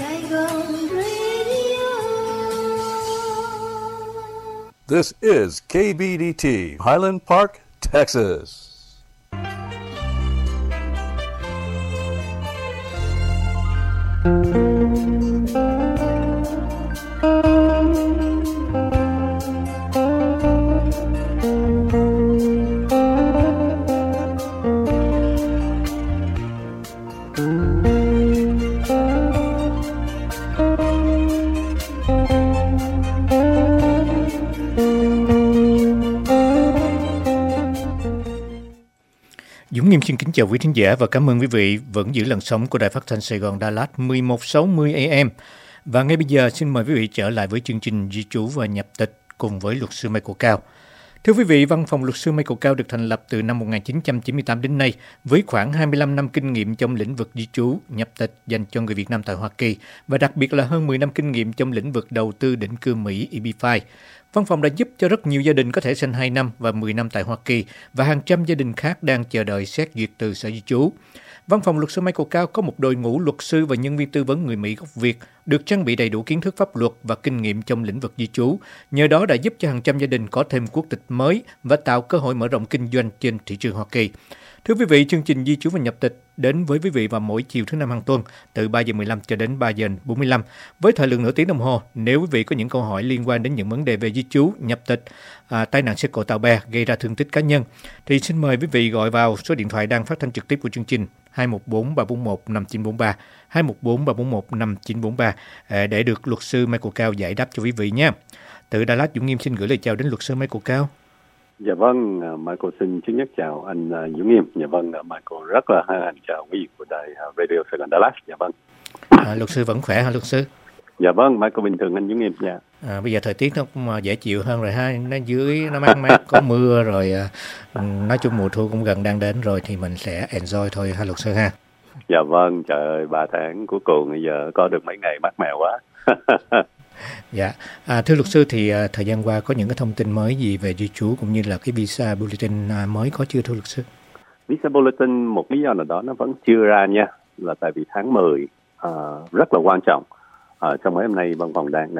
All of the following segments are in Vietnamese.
Saigon Radio. This is KBDT, Highland Park, Texas. Dũng Nghiêm xin kính chào quý thính giả và cảm ơn quý vị vẫn giữ làn sóng của Đài Phát thanh Sài Gòn Đà Lạt 1160 AM. Và ngay bây giờ xin mời quý vị trở lại với chương trình Di trú và nhập tịch cùng với luật sư Michael Cao. Thưa quý vị, văn phòng luật sư Michael Cao được thành lập từ năm 1998 đến nay với khoảng 25 năm kinh nghiệm trong lĩnh vực di trú, nhập tịch dành cho người Việt Nam tại Hoa Kỳ và đặc biệt là hơn 10 năm kinh nghiệm trong lĩnh vực đầu tư định cư Mỹ EB-5. Văn phòng đã giúp cho rất nhiều gia đình có thẻ xanh 2 năm và 10 năm tại Hoa Kỳ và hàng trăm gia đình khác đang chờ đợi xét duyệt từ Sở Di trú. Văn phòng luật sư Michael Cao có một đội ngũ luật sư và nhân viên tư vấn người Mỹ gốc Việt được trang bị đầy đủ kiến thức pháp luật và kinh nghiệm trong lĩnh vực di trú. Nhờ đó đã giúp cho hàng trăm gia đình có thêm quốc tịch mới và tạo cơ hội mở rộng kinh doanh trên thị trường Hoa Kỳ. Thưa quý vị, chương trình Di trú và nhập tịch đến với quý vị vào mỗi chiều thứ Năm hàng tuần từ 3 giờ 15 cho đến 3 giờ 45 với thời lượng nửa tiếng đồng hồ. Nếu quý vị có những câu hỏi liên quan đến những vấn đề về di trú, nhập tịch, tai nạn xe cộ tàu bè gây ra thương tích cá nhân thì xin mời quý vị gọi vào số điện thoại đang phát thanh trực tiếp của chương trình 214 341 5943 214 341 5943 để được luật sư Michael Cao giải đáp cho quý vị nhé. Từ Đà Lạt, Dũng Nghiêm xin gửi lời chào đến luật sư Michael Cao. Dạ vâng, Michael xin trước nhất chào anh Dũng Nghiêm. Dạ vâng, Michael rất là hân hạnh chào quý vị của đài Radio Sài Gòn Đà Lạt. Dạ vâng. Luật sư vẫn khỏe hả luật sư? Dạ vâng, Michael bình thường anh Dũng Nghiêm. Dạ. Bây giờ thời tiết nó cũng dễ chịu hơn rồi ha, nó dưới nó mát mát có mưa rồi, nói chung mùa thu cũng gần đang đến rồi thì mình sẽ enjoy thôi ha luật sư ha. Dạ vâng, trời ơi 3 tháng cuối cùng bây giờ có được mấy ngày mát mẻ quá. Dạ, thưa luật sư thì thời gian qua có những cái thông tin mới gì về di trú cũng như là cái visa bulletin mới có chưa thưa luật sư? Visa bulletin một lý do nào đó nó vẫn chưa ra nha, là tại vì tháng 10 rất là quan trọng. Trong mấy hôm nay văn phòng đang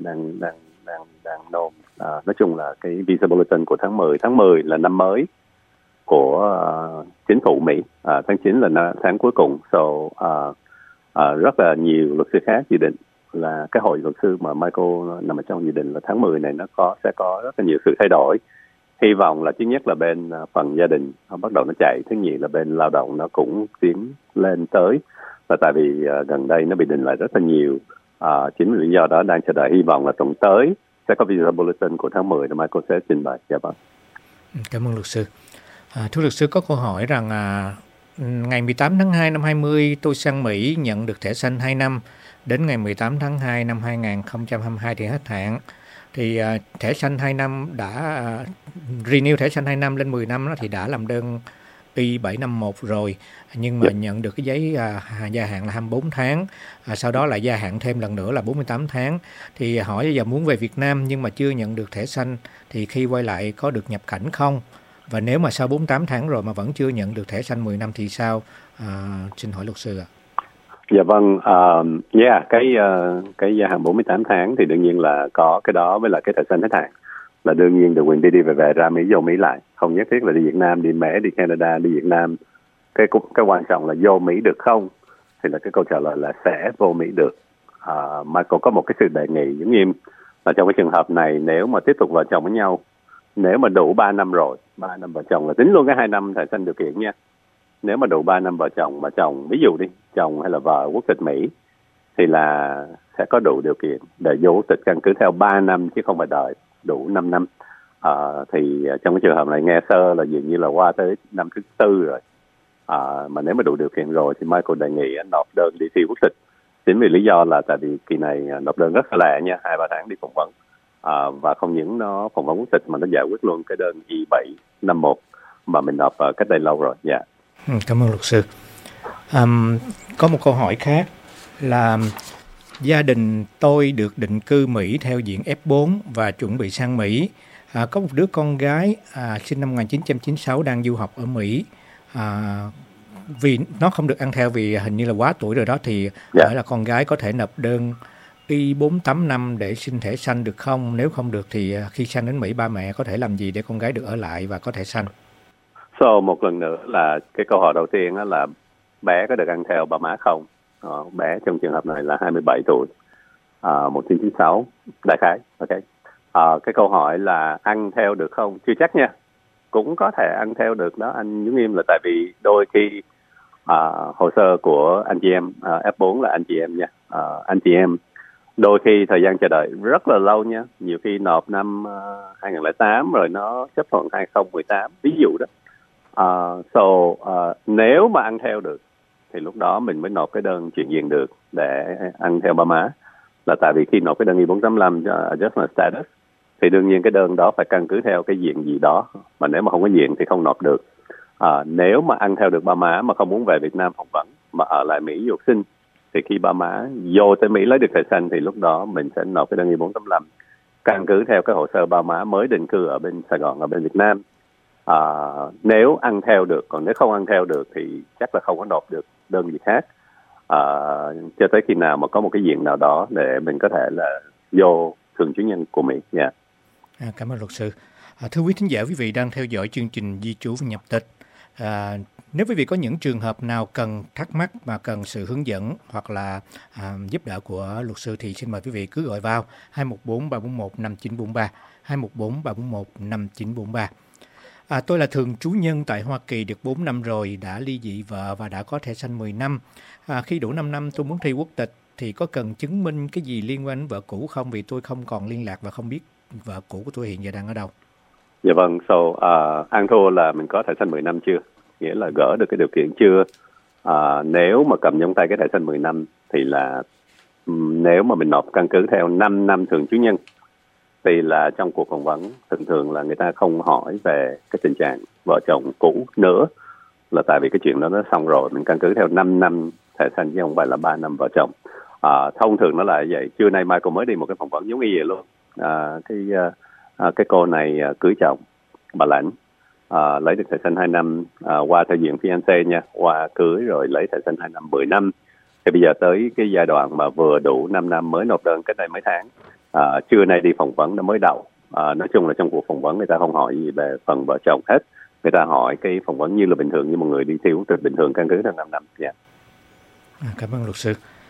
nôn nói chung là cái visa bulletin của tháng 10. Tháng 10 là năm mới của chính phủ Mỹ, tháng 9 là tháng cuối cùng. Rất là nhiều luật sư khác dự định là cái hội luật sư mà Michael nằm ở trong dự định là tháng 10 này sẽ có rất là nhiều sự thay đổi. Hy vọng là thứ nhất là bên phần gia đình nó bắt đầu nó chạy, thứ nhì là bên lao động nó cũng tiến lên tới, và tại vì gần đây nó bị đình lại rất là nhiều. Chính vì lý do đó đang chờ đợi, hy vọng là tuần tới sẽ có visa bulletin của tháng 10 mà Michael sẽ trình bày. Dạ vâng. Cảm ơn luật sư. Thưa luật sư, có câu hỏi rằng ngày 18 tháng 2 năm 20 tôi sang Mỹ nhận được thẻ xanh 2 năm. Đến ngày 18 tháng 2 năm 2022 thì hết hạn. Thì thẻ xanh 2 năm đã renew thẻ xanh 2 năm lên 10 năm đó thì đã làm đơn I-751 rồi. Nhưng mà nhận được cái giấy gia hạn là 24 tháng. Sau đó lại gia hạn thêm lần nữa là 48 tháng. Thì hỏi bây giờ muốn về Việt Nam nhưng mà chưa nhận được thẻ xanh thì khi quay lại có được nhập cảnh không? Và nếu mà sau 48 tháng rồi mà vẫn chưa nhận được thẻ xanh 10 năm thì sao? Xin hỏi luật sư ạ. Dạ vâng, cái gia hạn 48 tháng thì đương nhiên là có cái đó với lại cái thẻ xanh hết hạn là đương nhiên được quyền đi về ra Mỹ, vô Mỹ lại, không nhất thiết là đi Việt Nam, đi Mỹ, đi Canada, đi Việt Nam. Cái quan trọng là vô Mỹ được không thì là cái câu trả lời là sẽ vô Mỹ được. Michael có một cái sự đề nghị giống như là trong cái trường hợp này nếu mà tiếp tục vợ chồng với nhau, nếu mà đủ 3 năm rồi, 3 năm vợ chồng là tính luôn cái 2 năm thẻ xanh điều kiện nha. Nếu mà đủ 3 năm vợ chồng mà chồng, ví dụ đi, chồng hay là vợ quốc tịch Mỹ thì là sẽ có đủ điều kiện để vô quốc tịch căn cứ theo 3 năm chứ không phải đợi đủ 5 năm. Thì trong cái trường hợp này nghe sơ là dường như là qua tới năm thứ 4 rồi. Mà nếu mà đủ điều kiện rồi thì Michael đề nghị anh nộp đơn đi thi quốc tịch. Chính vì lý do là tại vì kỳ này nộp đơn rất là lẹ nha, 2-3 tháng đi phỏng vấn. Và không những nó phỏng vấn quốc tịch mà nó giải quyết luôn cái đơn I-751 mà mình nộp cách đây lâu rồi. Dạ. Cảm ơn luật sư. Có một câu hỏi khác là gia đình tôi được định cư Mỹ theo diện F4 và chuẩn bị sang Mỹ. Có một đứa con gái sinh năm 1996 đang du học ở Mỹ. vì nó không được ăn theo vì hình như là quá tuổi rồi đó, thì hỏi là con gái có thể nộp đơn I-485 để xin thẻ xanh được không? Nếu không được thì khi sang đến Mỹ ba mẹ có thể làm gì để con gái được ở lại và có thẻ xanh? Một lần nữa là cái câu hỏi đầu tiên đó là bé có được ăn theo ba má không? Bé trong trường hợp này là 27 tuổi, 1996, đại khái. Okay. Cái câu hỏi là ăn theo được không? Chưa chắc nha. Cũng có thể ăn theo được đó anh Dũng Nghiêm, là tại vì đôi khi hồ sơ của anh chị em F4 là anh chị em nha. Anh chị em đôi khi thời gian chờ đợi rất là lâu nha. Nhiều khi nộp năm 2008 rồi nó chấp thuận 2018, ví dụ đó. Nếu mà ăn theo được thì lúc đó mình mới nộp cái đơn chuyển diện được để ăn theo ba má. Là tại vì khi nộp cái đơn I-485 cho adjustment status thì đương nhiên cái đơn đó phải căn cứ theo cái diện gì đó, mà nếu mà không có diện thì không nộp được. Nếu mà ăn theo được ba má mà không muốn về Việt Nam phỏng vấn mà ở lại Mỹ du học sinh, thì khi ba má vô tới Mỹ lấy được thẻ xanh thì lúc đó mình sẽ nộp cái đơn I-485 căn cứ theo cái hồ sơ ba má mới định cư ở bên Sài Gòn, ở bên Việt Nam. Nếu ăn theo được, còn nếu không ăn theo được thì chắc là không có nộp được đơn gì khác cho tới khi nào mà có một cái diện nào đó để mình có thể là vô thường trú nhân của Mỹ. Cảm ơn luật sư. Thưa quý thính giả, quý vị đang theo dõi chương trình Di trú và nhập tịch. Nếu quý vị có những trường hợp nào cần thắc mắc mà cần sự hướng dẫn hoặc là giúp đỡ của luật sư thì xin mời quý vị cứ gọi vào 214-341-5943, 214-341-5943. Tôi là thường trú nhân tại Hoa Kỳ được 4 năm rồi, đã ly dị vợ và đã có thẻ xanh 10 năm. Khi đủ 5 năm tôi muốn thi quốc tịch thì có cần chứng minh cái gì liên quan đến vợ cũ không? Vì tôi không còn liên lạc và không biết vợ cũ của tôi hiện giờ đang ở đâu. Dạ vâng, ăn thua là mình có thẻ xanh 10 năm chưa? Nghĩa là gỡ được cái điều kiện chưa? Nếu mà cầm trong tay cái thẻ xanh 10 năm thì là nếu mà mình nộp căn cứ theo 5 năm thường trú nhân thì là trong cuộc phỏng vấn thường là người ta không hỏi về cái tình trạng vợ chồng cũ nữa, là tại vì cái chuyện đó nó xong rồi, mình căn cứ theo 5 năm thẻ xanh chứ không phải là 3 năm vợ chồng. Thông thường nó là vậy. Trưa nay Michael mới đi một cái phỏng vấn giống như vậy luôn. Cái cô này cưới chồng, bà Lãnh, lấy được thẻ xanh 2 năm, qua theo diện fiancé nha, qua cưới rồi lấy thẻ xanh 2 năm, 10 năm. Thì bây giờ tới cái giai đoạn mà vừa đủ 5 năm mới nộp đơn cách đây mấy tháng. Trưa nay đi phỏng vấn nó mới đậu. Nói chung là trong cuộc phỏng vấn người ta không hỏi gì về phần vợ chồng hết. Người ta hỏi cái phỏng vấn như là bình thường, như một người đi thi quốc tịch bình thường căn cứ theo 5 năm. Cảm ơn luật sư.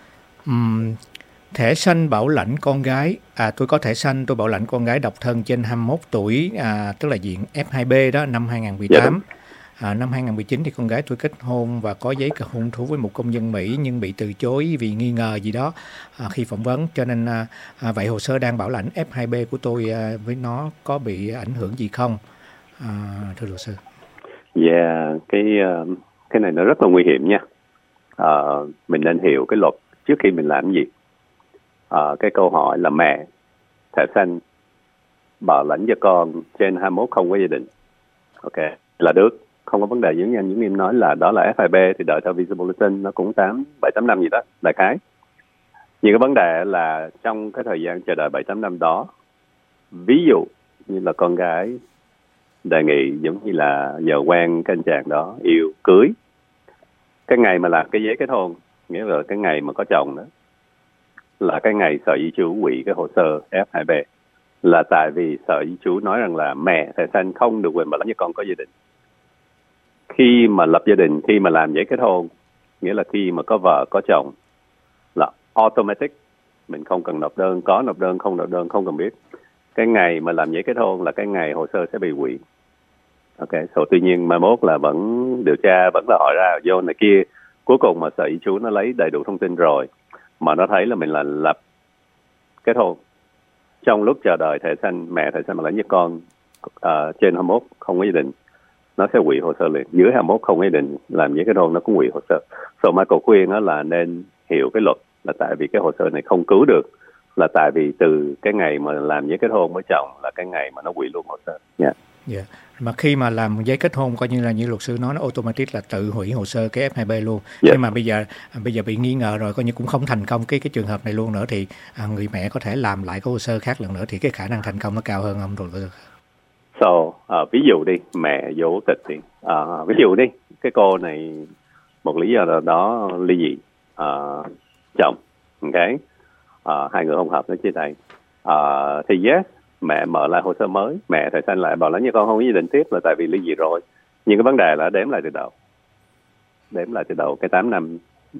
Thẻ xanh bảo lãnh con gái. Tôi có thẻ xanh, tôi bảo lãnh con gái độc thân trên 21 tuổi, tức là diện F2B đó, năm 2018. Năm 2019 thì con gái tôi kết hôn và có giấy hôn thú với một công dân Mỹ nhưng bị từ chối vì nghi ngờ gì đó khi phỏng vấn, cho nên vậy hồ sơ đang bảo lãnh F2B của tôi với nó có bị ảnh hưởng gì không, thưa luật sư? Cái này nó rất là nguy hiểm nha. Mình nên hiểu cái luật trước khi mình làm gì. Cái câu hỏi là mẹ thẻ xanh bảo lãnh cho con trên 21 không có gia đình, ok, là được, không có vấn đề. Giống như anh Dũng Nghiêm nói là đó là F2B thì đợi theo visa bulletin nó cũng 7-8 năm gì đó đại khái. Nhưng cái vấn đề là trong cái thời gian chờ đợi 7-8 năm đó, ví dụ như là con gái đề nghị giống như là giờ quen cái anh chàng đó, yêu, cưới, cái ngày mà làm cái giấy kết hôn, nghĩa là cái ngày mà có chồng đó, là cái ngày Sở Di trú hủy cái hồ sơ F2B, là tại vì Sở Di trú nói rằng là mẹ thẻ xanh không được quyền bảo lãnh cho con có gia đình. Khi mà lập gia đình, khi mà làm giấy kết hôn, nghĩa là khi mà có vợ, có chồng, là automatic, mình không cần nộp đơn, có nộp đơn, không nộp đơn, không cần biết. Cái ngày mà làm giấy kết hôn là cái ngày hồ sơ sẽ bị hủy. Ok, tuy nhiên mai mốt là vẫn điều tra, vẫn là hỏi ra vô này kia. Cuối cùng mà Sở Di trú nó lấy đầy đủ thông tin rồi, mà nó thấy là mình là lập kết hôn trong lúc chờ đợi thẻ xanh, mẹ thẻ xanh mà lấy với con trên 21 không có gia đình, nó sẽ hủy hồ sơ liền. Dưới 21 không có gia đình làm giấy kết hôn nó cũng hủy hồ sơ. Michael khuyên đó là nên hiểu cái luật, là tại vì cái hồ sơ này không cứu được, là tại vì từ cái ngày mà làm giấy kết hôn với chồng là cái ngày mà nó hủy luôn hồ sơ. Mà khi mà làm giấy kết hôn coi như là như luật sư nói, nó automatic là tự hủy hồ sơ cái F2B luôn. Nhưng mà bây giờ bị nghi ngờ rồi, coi như cũng không thành công cái trường hợp này luôn nữa, thì người mẹ có thể làm lại cái hồ sơ khác lần nữa, thì cái khả năng thành công nó cao hơn không rồi? Ví dụ đi, mẹ vô tịch thì ví dụ đi, cái cô này một lý do nào đó ly dị, chồng, okay? Hai người không hợp nó chia tay, thì yes, mẹ mở lại hồ sơ mới, mẹ thầy Xanh lại bảo là như con không có dự định tiếp là tại vì ly dị rồi, nhưng cái vấn đề là đếm lại từ đầu cái 8 năm.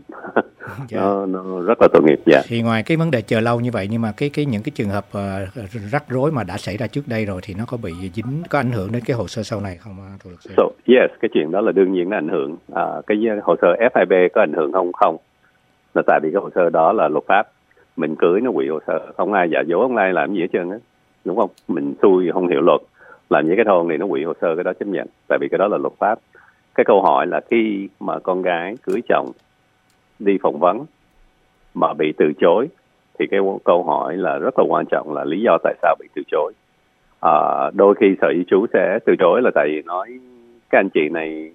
Nó rất là tội nghiệp. Thì ngoài cái vấn đề chờ lâu như vậy, nhưng mà những cái trường hợp rắc rối mà đã xảy ra trước đây rồi thì nó có bị dính, có ảnh hưởng đến cái hồ sơ sau này không, thưa luật sư? Yes, cái chuyện đó là đương nhiên nó ảnh hưởng. Cái hồ sơ F2B có ảnh hưởng không? Là tại vì cái hồ sơ đó là luật pháp, mình cưới nó hủy hồ sơ, không ai giả dối, không ai làm gì hết trơn á, đúng không? Mình xui không hiểu luật, làm như cái thôn này nó hủy hồ sơ, cái đó chấp nhận, tại vì cái đó là luật pháp. Cái câu hỏi là khi mà con gái cưới chồng đi phỏng vấn mà bị từ chối, thì cái câu hỏi là rất là quan trọng là lý do tại sao bị từ chối. Đôi khi sở di trú sẽ từ chối là tại vì nói cái anh chị này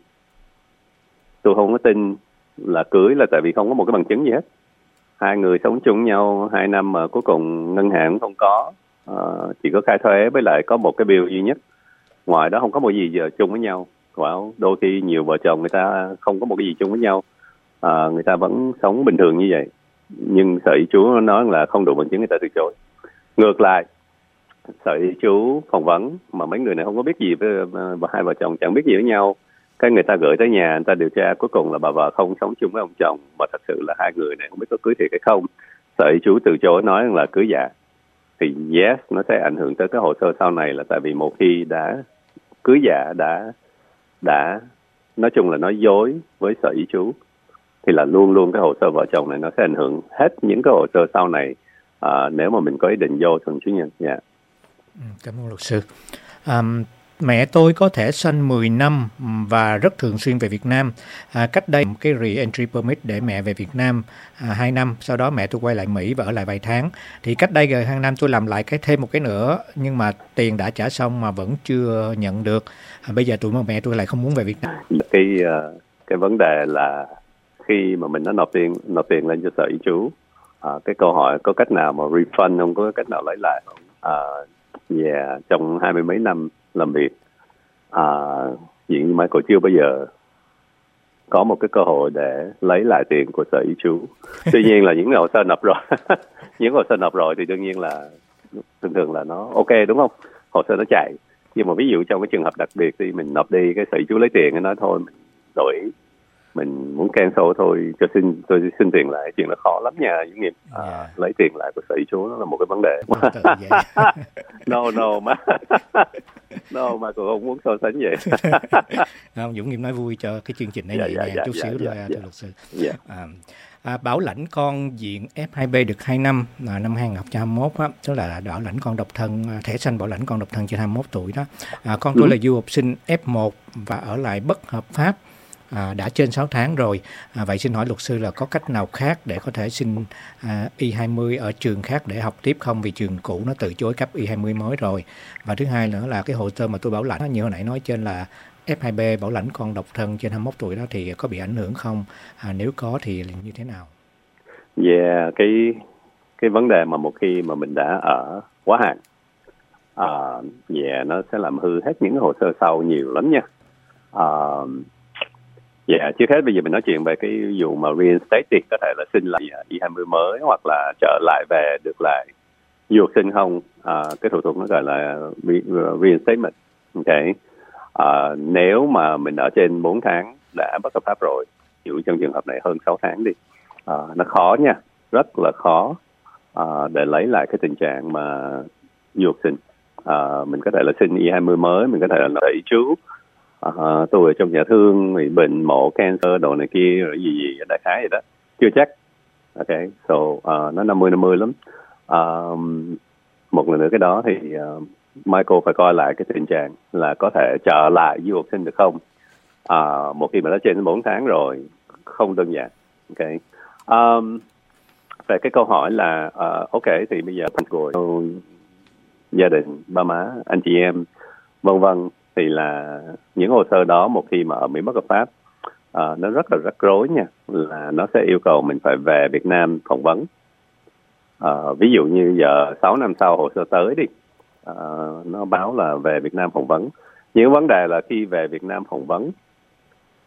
tôi không có tin là cưới là tại vì không có một cái bằng chứng gì hết. Hai người sống chung nhau 2 năm mà cuối cùng ngân hàng không có, chỉ có khai thuế với lại có một cái bill duy nhất. Ngoài đó không có một gì giờ chung với nhau. Đôi khi nhiều vợ chồng người ta không có một cái gì chung với nhau, người ta vẫn sống bình thường như vậy, nhưng sở di trú nói là không đủ bằng chứng, người ta từ chối. Ngược lại, sở di trú phỏng vấn mà mấy người này không có biết gì với hai vợ chồng, chẳng biết gì với nhau, cái người ta gửi tới nhà, người ta điều tra, cuối cùng là bà vợ không sống chung với ông chồng, mà thật sự là hai người này không biết có cưới thiệt hay không. Sở di trú từ chối nói là cưới giả, thì yes, nó sẽ ảnh hưởng tới cái hồ sơ sau này, là tại vì một khi đã cưới giả, đã nói chung là nói dối với sở di trú, thì là luôn luôn cái hồ sơ vợ chồng này nó sẽ ảnh hưởng hết những cái hồ sơ sau này, nếu mà mình có ý định vô thuần chủ nhân. Cảm ơn luật sư. Mẹ tôi có thẻ xanh 10 năm và rất thường xuyên về Việt Nam. Cách đây cái re-entry permit để mẹ về Việt Nam 2 năm, sau đó mẹ tôi quay lại Mỹ và ở lại vài tháng. Thì cách đây gần 2 năm tôi làm lại thêm một cái nữa, nhưng mà tiền đã trả xong mà vẫn chưa nhận được. Bây giờ mẹ tôi lại không muốn về Việt Nam. Cái vấn đề là khi mà mình đã nộp tiền lên cho sở di trú, cái câu hỏi có cách nào mà refund không, có cách nào lấy lại không? Trong 20 mấy năm làm việc, Diện như Michael chưa bao giờ có một cái cơ hội để lấy lại tiền của sở di trú. Tuy nhiên là những hồ sơ nộp rồi, thì đương nhiên là thường là nó ok, đúng không? Hồ sơ nó chạy. Nhưng mà ví dụ trong cái trường hợp đặc biệt thì mình nộp đi, cái sở di trú lấy tiền, cái nói thôi mình đổi, mình muốn cancel thôi, tôi xin tiền lại. Chuyện nó khó lắm nha, Dũng Nghiệp. Lấy tiền lại của sở di trú nó là một cái vấn đề. No mà cũng không muốn so sánh vậy. Không, Dũng Nghiệp nói vui cho cái chương trình này nhẹ nhàng chút xíu thôi, thưa luật sư. Bảo lãnh con diện F2B được 2 năm là năm 2021 á, tức là bảo lãnh con độc thân, thẻ xanh bảo lãnh con độc thân trên 21 tuổi đó. Con tôi là du học sinh F1 và ở lại bất hợp pháp đã trên 6 tháng rồi. Vậy xin hỏi luật sư là có cách nào khác để có thể xin I-20 ở trường khác để học tiếp không? Vì trường cũ nó từ chối cấp I-20 mới rồi. Và thứ hai nữa là cái hồ sơ mà tôi bảo lãnh như hồi nãy nói trên là F2B bảo lãnh con độc thân trên 21 tuổi đó thì có bị ảnh hưởng không? Nếu có thì như thế nào? Cái vấn đề mà một khi mà mình đã ở quá hạn, nó sẽ làm hư hết những hồ sơ sau nhiều lắm nha. Trước hết bây giờ mình nói chuyện về cái vụ mà reinstated, có thể là xin lại I-20 mới hoặc là trở lại về được lại du học sinh không. Cái thủ tục nó gọi là reinstatement. Okay. Nếu mà mình ở trên 4 tháng đã bất hợp pháp rồi, ví dụ trong trường hợp này hơn 6 tháng đi, nó khó nha, rất là khó để lấy lại cái tình trạng mà du học sinh. Mình có thể là xin I-20 mới, mình có thể là đẩy trú. Tôi ở trong nhà thương, bị bệnh, mổ, cancer, đồ này kia, rồi gì đại khái vậy đó. Chưa chắc. Okay, so, nó 50-50 lắm. Một lần nữa cái đó thì Michael phải coi lại cái tình trạng là có thể trở lại du học sinh được không. Một khi mà đã trên 4 tháng rồi, không đơn giản. Okay. Về cái câu hỏi là, ok, thì bây giờ của gia đình, ba má, anh chị em, vân vân, thì là những hồ sơ đó một khi mà ở Mỹ bất hợp pháp, nó rất là rắc rối nha, là nó sẽ yêu cầu mình phải về Việt Nam phỏng vấn. Ví dụ như giờ 6 năm sau hồ sơ tới đi, nó báo là về Việt Nam phỏng vấn. Những vấn đề là khi về Việt Nam phỏng vấn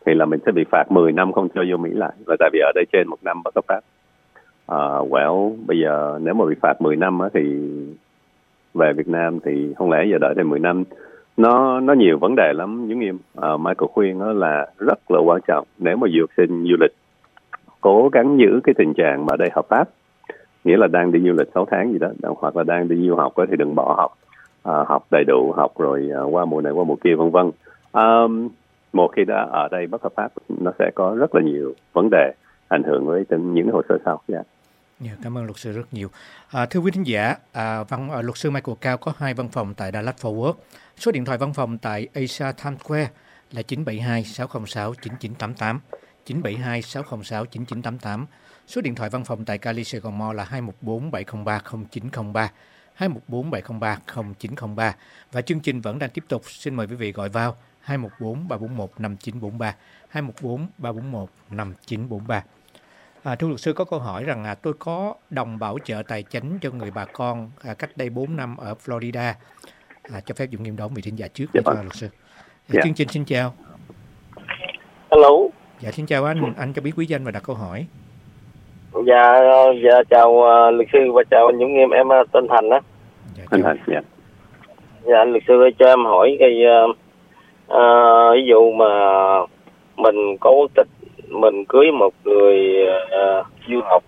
thì là mình sẽ bị phạt 10 năm không cho vô Mỹ lại, là tại vì ở đây trên 1 năm bất hợp pháp. Bây giờ nếu mà bị phạt 10 năm á, thì về Việt Nam thì không lẽ giờ đợi thêm 10 năm. Nó nhiều vấn đề lắm. Giống như Michael khuyên đó là rất là quan trọng, nếu mà du học sinh du lịch cố gắng giữ cái tình trạng mà ở đây hợp pháp, nghĩa là đang đi du lịch 6 tháng gì đó, hoặc là đang đi du học đó, thì đừng bỏ học. Học đầy đủ, học rồi qua mùa này qua mùa kia vân vân. Một khi đã ở đây bất hợp pháp, nó sẽ có rất là nhiều vấn đề ảnh hưởng với những hồ sơ sau. Cảm ơn luật sư rất nhiều. Thưa quý thính giả, luật sư Michael Cao có 2 văn phòng tại Dallas Fort Worth. Số điện thoại văn phòng tại Asia Times Square là 972-606-9988, 972-606-9988. Số điện thoại văn phòng tại Cali Sài Gòn Mall là 214-703-0903, 214-703-0903. Và chương trình vẫn đang tiếp tục. Xin mời quý vị gọi vào 214-341-5943, 214-341-5943. Thưa luật sư, có câu hỏi rằng tôi có đồng bảo trợ tài chính cho người bà con cách đây 4 năm ở Florida. Cho phép Dũng Nghiêm đón vị thính giả trước. Luật sư. Chương trình xin chào. Hello. Dạ xin chào anh cho biết quý danh và đặt câu hỏi. Dạ chào luật sư và chào anh Dũng Nghiêm, em tên Thành á. Thành Thành, dạ. Dạ anh luật sư ơi, cho em hỏi cái ví dụ mà mình có quốc tịch, mình cưới một người du học,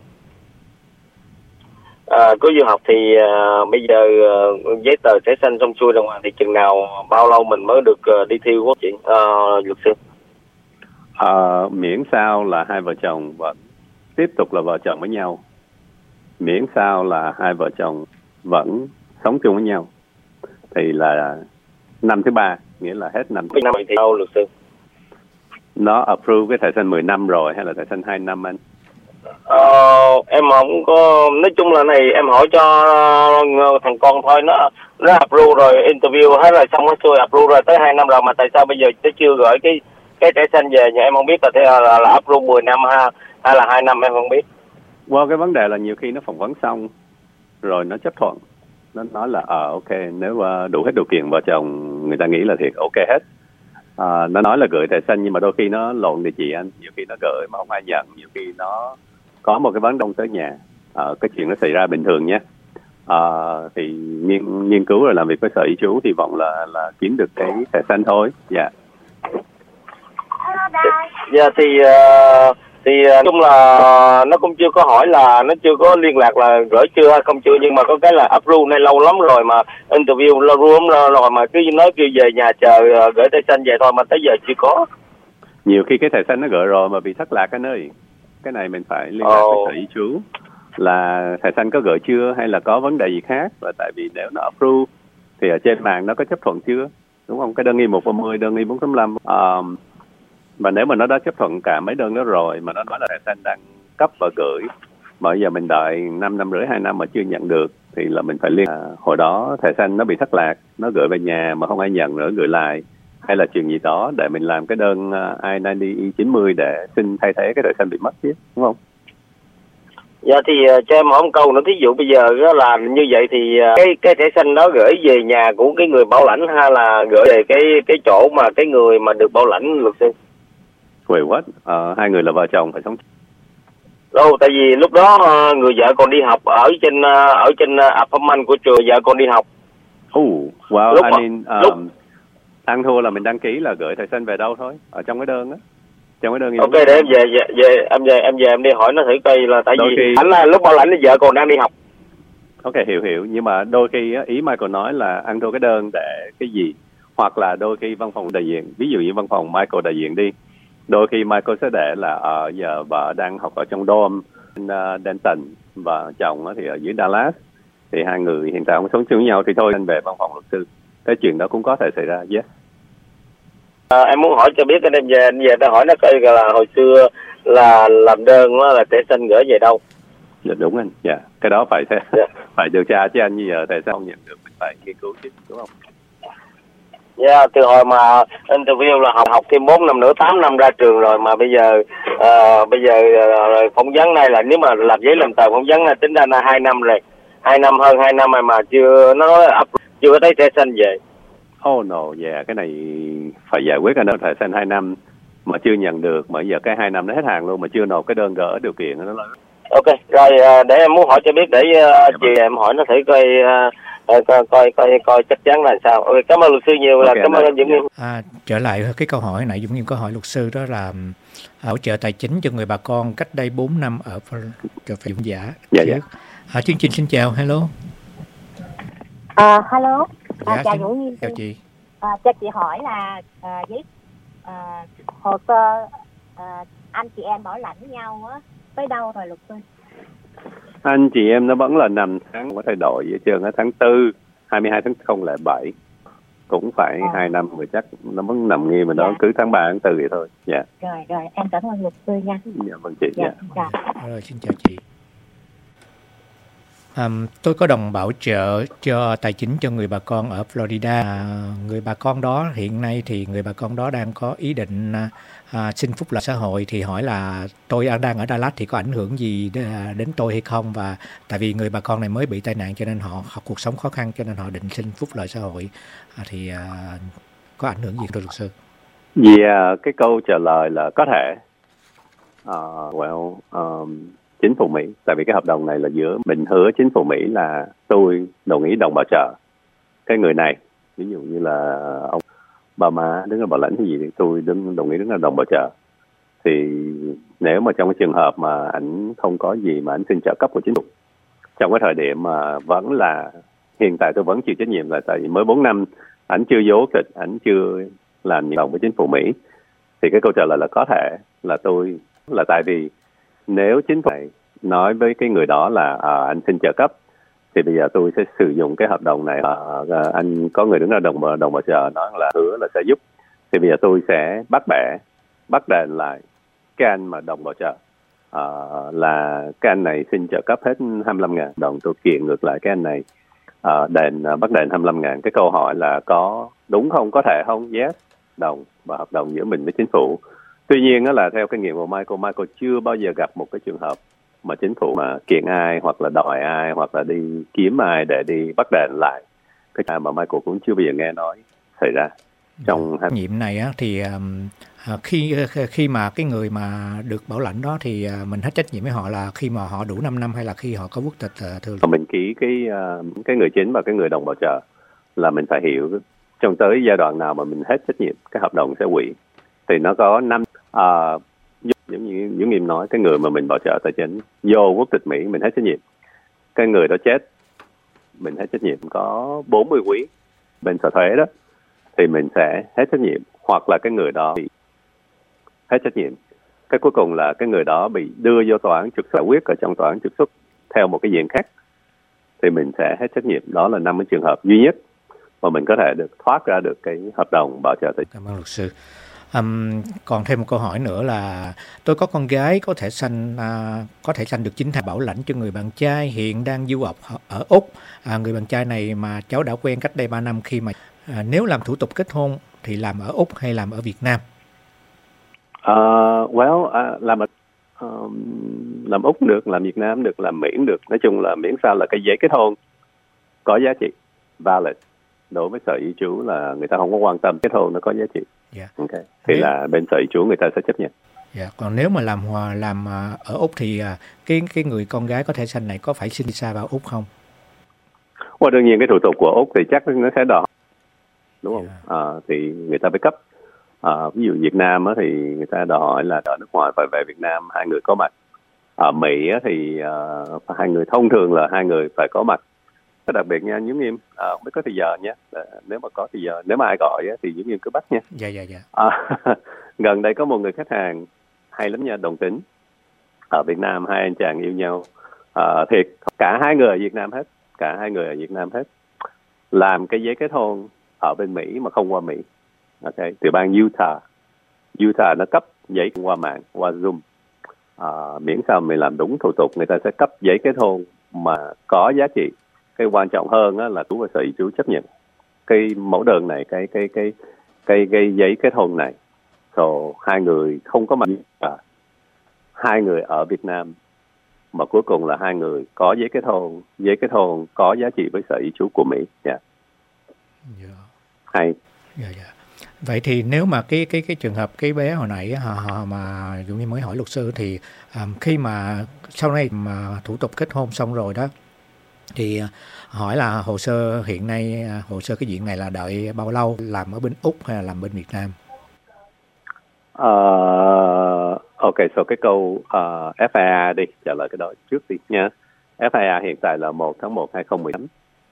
có du học thì bây giờ giấy tờ sẽ xanh xong xuôi rồi, thì chừng nào bao lâu mình mới được đi thi quốc chị luật sư? Miễn sao là hai vợ chồng vẫn tiếp tục là vợ chồng với nhau, miễn sao là hai vợ chồng vẫn sống chung với nhau, thì là năm thứ 3, nghĩa là hết năm. Năm thì đâu luật sư? Nó approve cái thẻ xanh 10 năm rồi hay là thẻ xanh 2 năm anh? Em không có, nói chung là này em hỏi cho thằng con thôi, nó approve rồi, interview hết rồi, xong nó xuôi approve rồi tới 2 năm rồi, mà tại sao bây giờ nó chưa gửi cái thẻ xanh về nhà, em không biết là approve 10 năm hay là 2 năm em không biết. Cái vấn đề là nhiều khi nó phỏng vấn xong rồi nó chấp thuận, nó nói là ok, nếu đủ hết điều kiện vợ chồng, người ta nghĩ là thiệt ok hết. Nó nói là gửi thẻ xanh nhưng mà đôi khi nó lộn địa chỉ anh, nhiều khi nó gửi mà không ai nhận, nhiều khi nó có một cái vấn đông tới nhà. Cái chuyện nó xảy ra bình thường nhé. Thì nghiên cứu rồi làm việc với sở y chú, hy vọng là kiếm được cái thẻ xanh thôi. Dạ. Dạ thì nói chung là nó cũng chưa có hỏi là nó chưa có liên lạc là gửi chưa hay không chưa, nhưng mà có cái là approve này lâu lắm rồi, mà interview lâu lắm rồi mà cứ nói kêu về nhà chờ gửi thẻ xanh về thôi mà tới giờ chưa có. Nhiều khi cái thẻ xanh nó gửi rồi mà bị thất lạc anh ơi. Cái này mình phải liên lạc với sở y chú là thẻ xanh có gửi chưa hay là có vấn đề gì khác. Và tại vì nếu nó approve thì ở trên mạng nó có chấp thuận chưa, đúng không? Cái đơn y 130, đơn y 485. Mà nếu mà nó đã chấp thuận cả mấy đơn đó rồi mà nó nói là thẻ xanh đang cấp và gửi, mà bây giờ mình đợi 5 năm rưỡi 2 năm mà chưa nhận được, thì là mình phải liên hồi đó thẻ xanh nó bị thất lạc, nó gửi về nhà mà không ai nhận nữa, gửi lại hay là chuyện gì đó để mình làm cái đơn I-90 E90 để xin thay thế cái thẻ xanh bị mất chứ, đúng không? Dạ thì cho em hỏi một câu nữa, thí dụ bây giờ đó là như vậy thì cái thẻ xanh đó gửi về nhà của cái người bảo lãnh hay là gửi về cái chỗ mà cái người mà được bảo lãnh luật sư? Wait, what? Hai người là vợ chồng phải sống. Đâu, tại vì lúc đó người vợ còn đi học ở trên apartment của trường, vợ còn đi học. Ăn thua là mình đăng ký là gửi thẻ xanh về đâu thôi, ở trong cái đơn đó. Trong cái đơn. Ok, để em về em đi hỏi nó thử coi, là tại vì ảnh là lúc bảo lãnh vợ còn đang đi học. Ok, hiểu, nhưng mà đôi khi ý Michael nói là ăn thua cái đơn để cái gì, hoặc là đôi khi văn phòng đại diện, ví dụ như văn phòng Michael đại diện đi, đôi khi Michael sẽ để là giờ vợ đang học ở trong dorm Denton và chồng thì ở dưới Dallas, thì hai người hiện tại không sống chung với nhau, thì thôi nên về văn phòng luật sư. Cái chuyện đó cũng có thể xảy ra. Yes. Em muốn hỏi cho biết, anh về ta hỏi nó coi là hồi xưa là làm đơn là thẻ xanh gửi về đâu. Dạ đúng anh. Dạ, cái đó phải phải điều tra chứ anh, như giờ tại sao không nhận được, mình phải nghiên cứu chứ, đúng không? Dạ, từ hồi mà interview là học thêm 4 năm nữa, 8 năm ra trường rồi, mà bây giờ phỏng vấn này là nếu mà làm giấy làm tờ phỏng vấn là tính ra là 2 năm rồi, 2 năm hơn 2 năm mà chưa có thấy thẻ xanh về. Oh no, cái này phải giải quyết anh ơi. Thẻ xanh 2 năm mà chưa nhận được, mà giờ cái 2 năm nó hết hàng luôn mà chưa nộp cái đơn gỡ điều kiện nó là. Ok, rồi để em muốn hỏi cho biết để chị em hỏi nó thử coi chắc chắn là sao. Ok, cảm ơn luật sư nhiều, là cảm ơn anh Dũng Nghiêm. Trở lại cái câu hỏi này, Dũng Nghiêm có hỏi luật sư đó là hỗ trợ tài chính cho người bà con cách đây 4 năm ở Dũng Giả. Dạ. Chương trình xin chào, hello. Hello. Dạ, chào Dũng Nghiêm. Chào chị. Cho chị hỏi là với hồ sơ anh chị em bảo lãnh nhau á tới đâu rồi luật sư? Anh chị em nó vẫn là 5 tháng, không có thay đổi gì hết trơn. Tháng 4 22 tháng 2007 cũng phải 2 năm rồi, chắc nó vẫn nằm nghiêm mà đó, cứ tháng 3 tháng 4 vậy thôi. Dạ. Rồi em cảm ơn luật sư nha. Dạ vâng chị. Dạ. Rồi xin chào chị. Tôi có đồng bảo trợ cho tài chính cho người bà con ở Florida. Người bà con đó hiện nay thì người bà con đó đang có ý định xin phúc lợi xã hội, thì hỏi là tôi đang ở Dallas thì có ảnh hưởng gì đến tôi hay không, và tại vì người bà con này mới bị tai nạn cho nên họ cuộc sống khó khăn cho nên họ định xin phúc lợi xã hội, thì có ảnh hưởng gì thưa luật sư? Cái câu trả lời là có thể. Chính phủ Mỹ, tại vì cái hợp đồng này là giữa mình hứa chính phủ Mỹ là tôi đồng ý đồng bảo trợ cái người này, ví dụ như là ông Obama đứng ra bảo lãnh cái gì thì tôi đồng ý đứng ra đồng bảo trợ. Thì nếu mà trong cái trường hợp mà ảnh không có gì mà ảnh xin trợ cấp của chính phủ trong cái thời điểm mà vẫn là hiện tại, tôi vẫn chịu trách nhiệm là tại vì mới 4 năm ảnh chưa vô tịch, ảnh chưa làm nhiệm vụ với chính phủ Mỹ, thì cái câu trả lời là có thể là tại vì nếu chính phủ này nói với cái người đó là anh xin trợ cấp, thì bây giờ tôi sẽ sử dụng cái hợp đồng này, anh có người đứng ra đồng bảo trợ nói là hứa là sẽ giúp, thì bây giờ tôi sẽ bắt đền lại cái anh mà đồng bảo trợ, là cái anh này xin trợ cấp hết 25.000 đồng, tôi kiện ngược lại cái anh này bắt đền 25.000. Cái câu hỏi là có đúng không, có thể không? Yes, đồng và hợp đồng giữa mình với chính phủ. Tuy nhiên đó là theo kinh nghiệm của Michael chưa bao giờ gặp một cái trường hợp mà chính phủ mà kiện ai hoặc là đòi ai hoặc là đi kiếm ai để đi bắt đền lại. Cái mà Michael cũng chưa bao giờ nghe nói xảy ra trong nhiệm này á, thì khi mà cái người mà được bảo lãnh đó thì mình hết trách nhiệm với họ là khi mà họ đủ 5 năm hay là khi họ có quốc tịch thường? Mình ký cái người chính và cái người đồng bảo trợ là mình phải hiểu trong tới giai đoạn nào mà mình hết trách nhiệm, cái hợp đồng sẽ hủy. Thì nó có 5 giống như Dũng Nghiêm nói, cái người mà mình bảo trợ tài chính vô quốc tịch Mỹ mình hết trách nhiệm, cái người đó chết mình hết trách nhiệm, có 40 quý bên sở thuế đó thì mình sẽ hết trách nhiệm, hoặc là cái người đó bị hết trách nhiệm. Cái cuối cùng là cái người đó bị đưa vô tòa án trục xuất, quyết ở trong tòa án trục xuất theo một cái diện khác thì mình sẽ hết trách nhiệm. Đó là 5 cái trường hợp duy nhất mà mình có thể được thoát ra được cái hợp đồng bảo trợ tài chính. Cảm ơn luật sư. Còn thêm một câu hỏi nữa là tôi có con gái có thể sanh được 9 tháng, bảo lãnh cho người bạn trai hiện đang du học ở Úc. Người bạn trai này mà cháu đã quen cách đây 3 năm, khi mà nếu làm thủ tục kết hôn thì làm ở Úc hay làm ở Việt Nam? Làm Úc được, làm Việt Nam được, làm Mỹ cũng được. Nói chung là miễn sao là cái giấy kết hôn có giá trị, valid. Đối với sở di trú là người ta không có quan tâm kết hôn nó có giá trị. Okay. Thì là bên sở di trú người ta sẽ chấp nhận. Còn nếu mà làm ở Úc thì cái người con gái có thể sanh này có phải xin visa vào Úc không? Đương nhiên cái thủ tục của Úc thì chắc nó sẽ đòi, đúng không? Thì người ta phải cấp. Ví dụ Việt Nam thì người ta đòi hỏi là ở nước ngoài phải về Việt Nam 2 người có mặt. Ở Mỹ thì 2 người thông thường là 2 người phải có mặt. Đặc biệt nha, Dũng Nghiêm, không biết có thời giờ nhé. Nếu mà có thời giờ, nếu mà ai gọi thì Dũng Nghiêm cứ bắt nha. Dạ. Gần đây có một người khách hàng hay lắm nha, đồng tính. Ở Việt Nam 2 anh chàng yêu nhau. Thiệt, cả 2 người ở Việt Nam hết. Làm cái giấy kết hôn ở bên Mỹ mà không qua Mỹ. Okay. Từ bang Utah nó cấp giấy qua mạng, qua Zoom. Miễn sao mình làm đúng thủ tục, người ta sẽ cấp giấy kết hôn mà có giá trị. Cái quan trọng hơn á, là chú và sở di trú chấp nhận cái mẫu đơn này, cái giấy kết hôn này. So 2 người không có mặt, 2 người ở Việt Nam mà cuối cùng là 2 người có giấy kết hôn có giá trị với sở di trú của Mỹ. Hay. Vậy thì nếu mà cái trường hợp cái bé hồi nãy họ mà Dũng Nghiêm mới hỏi luật sư thì khi mà sau này mà thủ tục kết hôn xong rồi đó thì hỏi là hồ sơ hiện nay hồ sơ cái chuyện này là đợi bao lâu, làm ở bên Úc hay là làm bên Việt Nam? Ok, so cái câu FIA đi, trả lời cái đó trước đi nha. FIA hiện tại là 1 tháng 1 2018.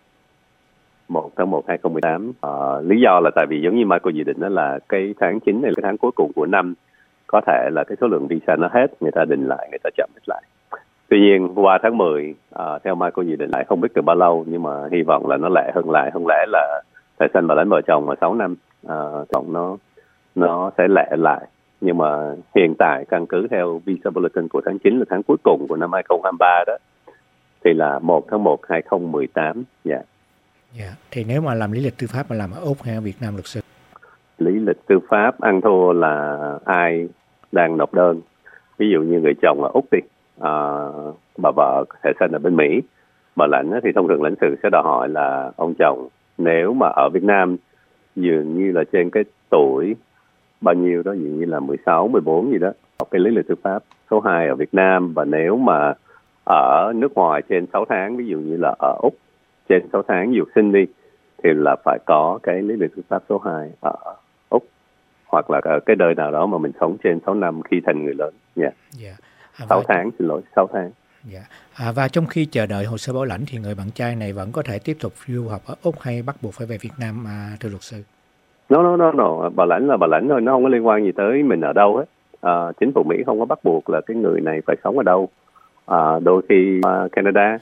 1 tháng 1 2018. Lý do là tại vì giống như Michael dự định đó là cái tháng 9 này là cái tháng cuối cùng của năm, có thể là cái số lượng visa nó hết, người ta định lại, người ta chậm hết lại. Tuy nhiên qua tháng 10 theo Michael dự định lại không biết được bao lâu, nhưng mà hy vọng là nó lẹ hơn lại, không lẽ là thầy Xanh và lãnh vợ chồng mà 6 năm chồng nó sẽ lẹ lại. Nhưng mà hiện tại căn cứ theo visa bulletin của tháng 9 là tháng cuối cùng của năm 2023 đó, thì là 1 tháng 1 2018. Dạ. Yeah. Thì nếu mà làm lý lịch tư pháp mà làm ở Úc hay ở Việt Nam luật sư? Lý lịch tư pháp ăn thua là ai đang nộp đơn. Ví dụ như người chồng ở Úc đi, bà vợ thẻ xanh ở bên Mỹ, bà lãnh thì thông thường lãnh sự sẽ đòi hỏi là ông chồng nếu mà ở Việt Nam dường như là trên cái tuổi bao nhiêu đó, dường như là 16, 14 gì đó, học cái lý lịch tư pháp số 2 ở Việt Nam. Và nếu mà ở nước ngoài trên 6 tháng, ví dụ như là ở Úc trên 6 tháng du học sinh đi, thì là phải có cái lý lịch tư pháp số 2 ở Úc, hoặc là ở cái đời nào đó mà mình sống trên 6 năm khi thành người lớn. Yeah. Yeah. 6 tháng, xin lỗi, 6 tháng. Yeah. Và trong khi chờ đợi hồ sơ bảo lãnh thì người bạn trai này vẫn có thể tiếp tục du học ở Úc hay bắt buộc phải về Việt Nam, thưa luật sư? No. Bảo lãnh là bảo lãnh thôi, nó không có liên quan gì tới mình ở đâu hết. Chính phủ Mỹ không có bắt buộc là cái người này phải sống ở đâu. Đôi khi Canada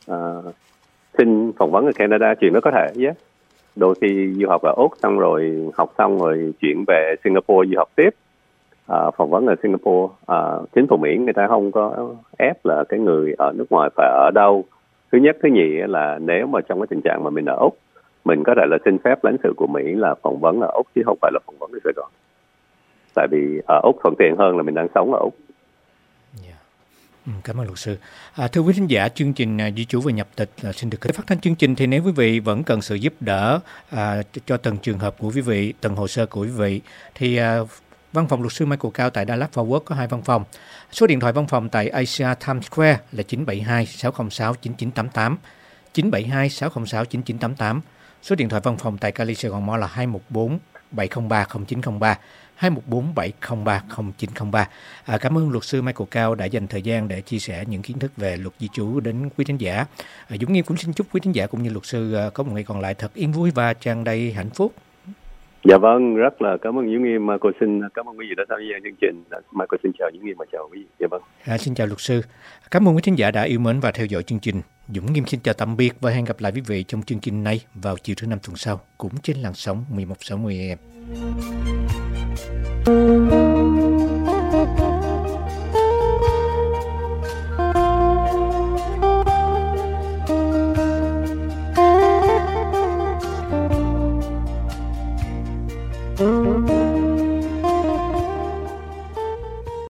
xin phỏng vấn ở Canada, chuyện đó có thể. Yeah. Đôi khi du học ở Úc xong rồi học xong rồi chuyển về Singapore du học tiếp, phỏng vấn ở Singapore. Chính phủ Mỹ người ta không có ép là cái người ở nước ngoài phải ở đâu. Thứ nhất. Thứ nhì là nếu mà trong cái tình trạng mà mình ở Úc, mình có thể là xin phép lãnh sự của Mỹ là phỏng vấn ở Úc chứ không phải là phỏng vấn ở Sài Gòn. Tại vì ở Úc thuận tiện hơn là mình đang sống ở Úc. Cảm ơn luật sư. Thưa quý thính giả, chương trình Di trú và nhập tịch xin được phát thanh chương trình. Thì nếu quý vị vẫn cần sự giúp đỡ cho từng trường hợp của quý vị, từng hồ sơ của quý vị, thì văn phòng luật sư Michael Cao tại Dallas Fort Worth có 2 văn phòng. Số điện thoại văn phòng tại Asia Times Square là 972 606 9988, 972 606 9988. Số điện thoại văn phòng tại Cali Sài Gòn Mall là 214 703 0903, 214 703 0903. Cảm ơn luật sư Michael Cao đã dành thời gian để chia sẻ những kiến thức về luật di trú đến quý thính giả. Dũng Nghiêm cũng xin chúc quý thính giả cũng như luật sư có một ngày còn lại thật yên vui và tràn đầy hạnh phúc. Dạ vâng, rất là cảm ơn Dũng Nghiêm. Cô xin cảm ơn quý vị đã tham gia chương trình. Cô xin chào Dũng Nghiêm và chào quý vị. Dạ vâng. Xin chào luật sư. Cảm ơn quý thính giả đã yêu mến và theo dõi chương trình. Dũng Nghiêm xin chào tạm biệt và hẹn gặp lại quý vị trong chương trình này vào chiều thứ 5 tuần sau, cũng trên làn sóng 1160 AM.